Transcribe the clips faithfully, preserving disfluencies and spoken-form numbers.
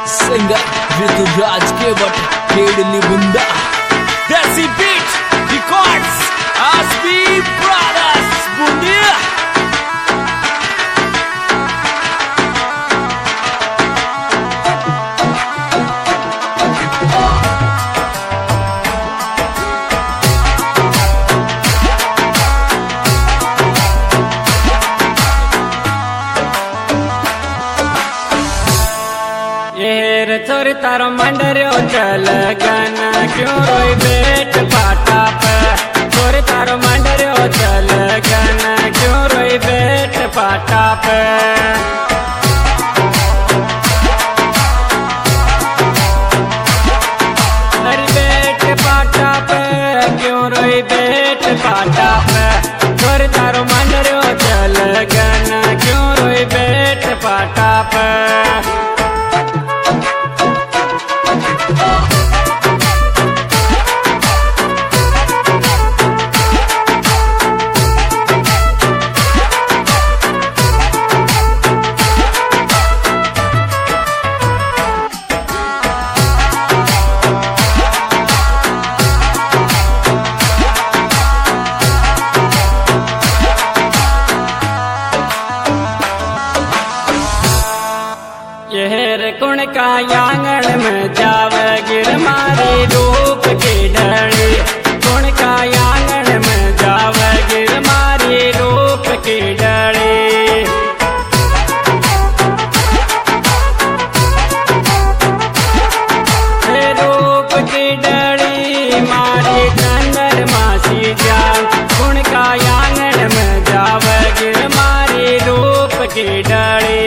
Singer Rituraj Kewat खेडली बुंदा Desi beat records आसबी ब्रदर्स बुंदिया छोरी तारो मंडरियो चल गना क्यों रोई बेट पाटा पे छोरी तारो मंडरियो चल गना क्यों रोई बेट पाटा पे हरी बेट पाटा पे क्यों रोई बेट पाटा पे छोरी तारो मंडरियो चल गना क्यों रोई बेट पाटा पे कुण का आंगन में जावे गिर मारी रूप की डली कुण का आंगन में जावे गिर मारी रूप की डली रूप की डली मारी चंदर मासी जान कुण का आंगन में जावे गिर मारी रूप की डली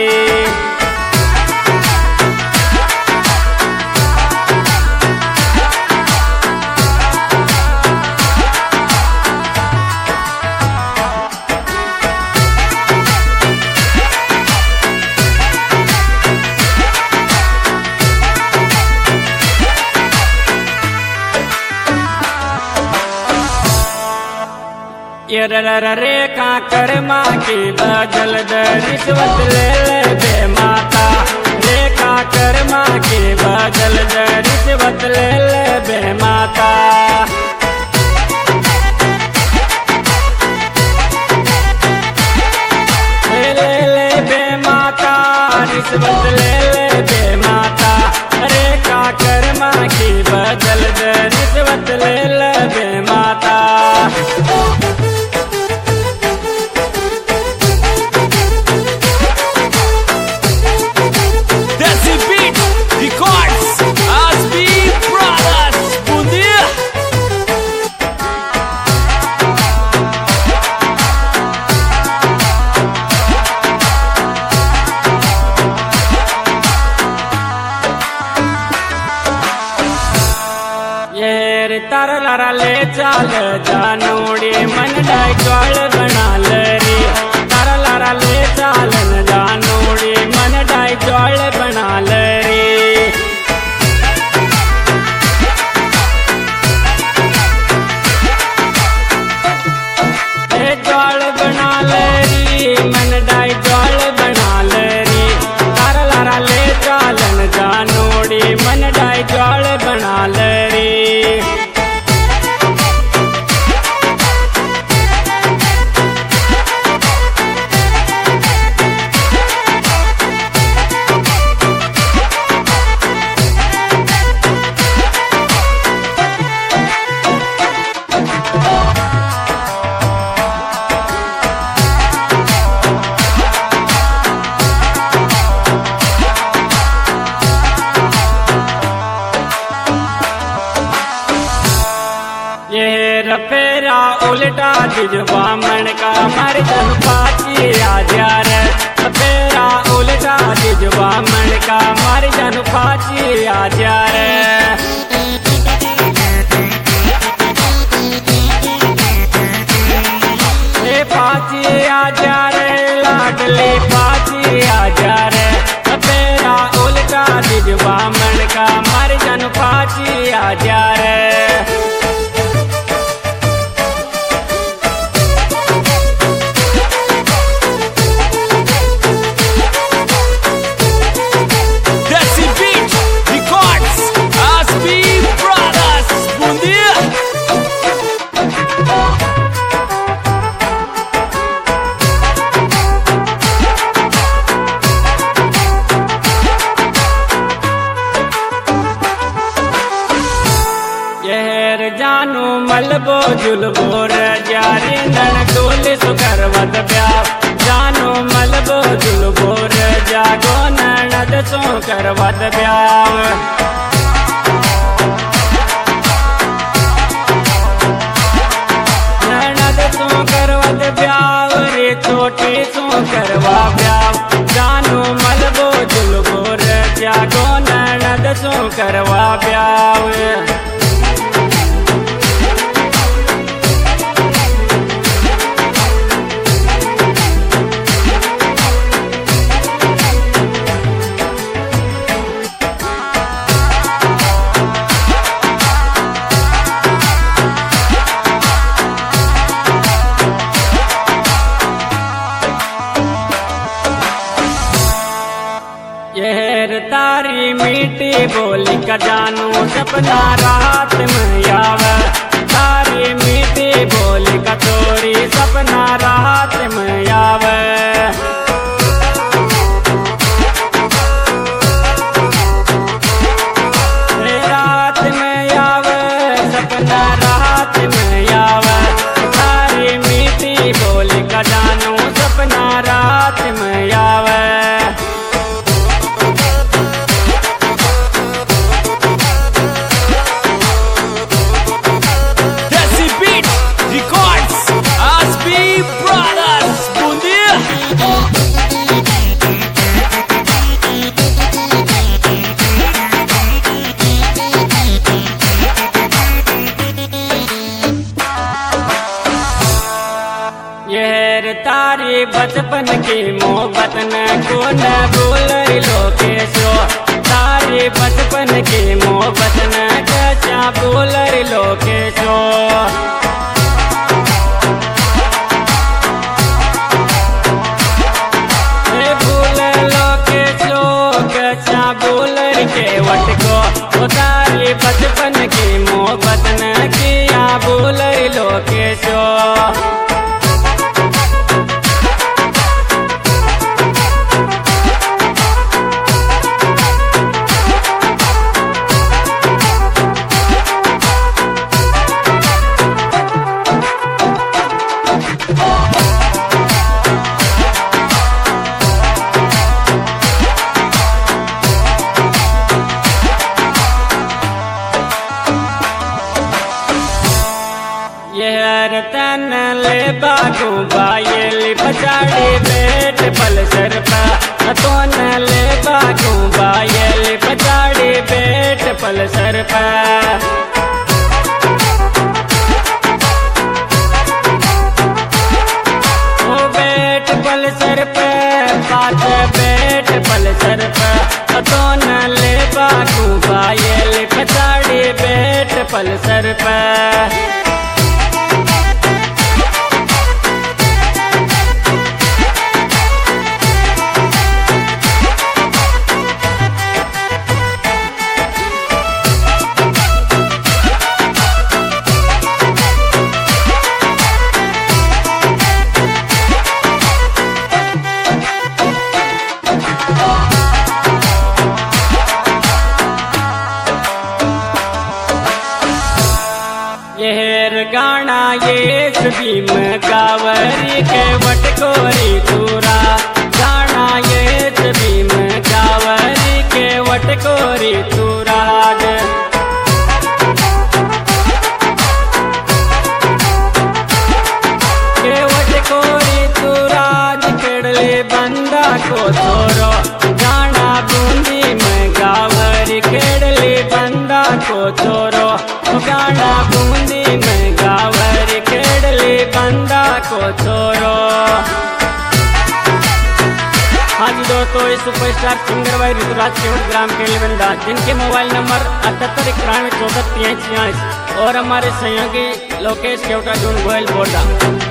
रे का कर्मा की बदल द रिश्वत ले ले बे माता रे का कर्मा की बदल द रिश्वत ले ले बे माता ले ले बे माता रिश्वत ले ले बे माता रे का कर्मा की बदल द रिश्वत ले ले बे माता तार लारा ले चाल जानूड़ी मन डाई चौल बना लरी तार लारा ले चाल जानूड़ी मन डाई चौल बना लरी चौल बना लरी मन डाई चौल बना लरी तार लारा ले चाल जानूड़ी मन डाई चौल बना लरी रफेरा उल्टा दिजवा मन का मर जन पाची आजा रे रफेरा उल्टा दिजवा मन का मर जन पाची आजा रे पाची आजा रे लाडली पाची आजा रे रफेरा उल्टा दिजवा मन का मर जन पाची आजा रे Beat मलबो जुलबो रजारी नन डोली सुकरवत ब्याव जानो मलबो जुलबो रजागो ननद सुकरवत ब्याव ननद सुकरवत ब्याव रे छोटी सुकरवा ब्याव जानो मलबो जुलबो रजागो ननद सुकरवा ब्याव यह तारी मीठी बोली का जानू सपना रात में आवे तारी मीठी बोली का तोरी सपना रात में आवे रात में आवे सपना रात में आवे तारी मीठी बोली का जानू सपना रात में आवे तारी बचपन की मोहब्बत न को न भूल लोकेशो तारी बचपन की मोहब्बत न कैसा भूल लोकेशो भूल लोकेशो कैसा भूल के वट को तारी बचपन की मोहब्बत न किया भूल लोकेशो तन ले बागू बायली पचाड़ी बेट पल सर पा तो न ले बागू बायली पचाड़ी बेट पल सर पा ओ बेट पल सर पे पाँच बेट पल सर पा तो न ले बागू बायली पचाड़ी बेट पल सर पा यह गाना ये भीम कावरी के वटकोरी तूरा गाना ये भीम कावरी के वटकोरी तूरा के वटकोरी तूरा केड़ले बंदा को छोरो गाना बूंदी में गावरी केड़ले बंदा को छोरो गाना बूंदी में गावरी केड़ले बंदा को छोरो। हाँ जी दोस्तों, इस सुपरस्टार सिंगर भाई ऋतुराज केवट ग्राम के बंदा जिनके मोबाइल नंबर अठहत्तर इक्यानवे चौदह तियालीस छियालीस और हमारे सहयोगी लोकेश केवटा जून गोयल बोर्डा।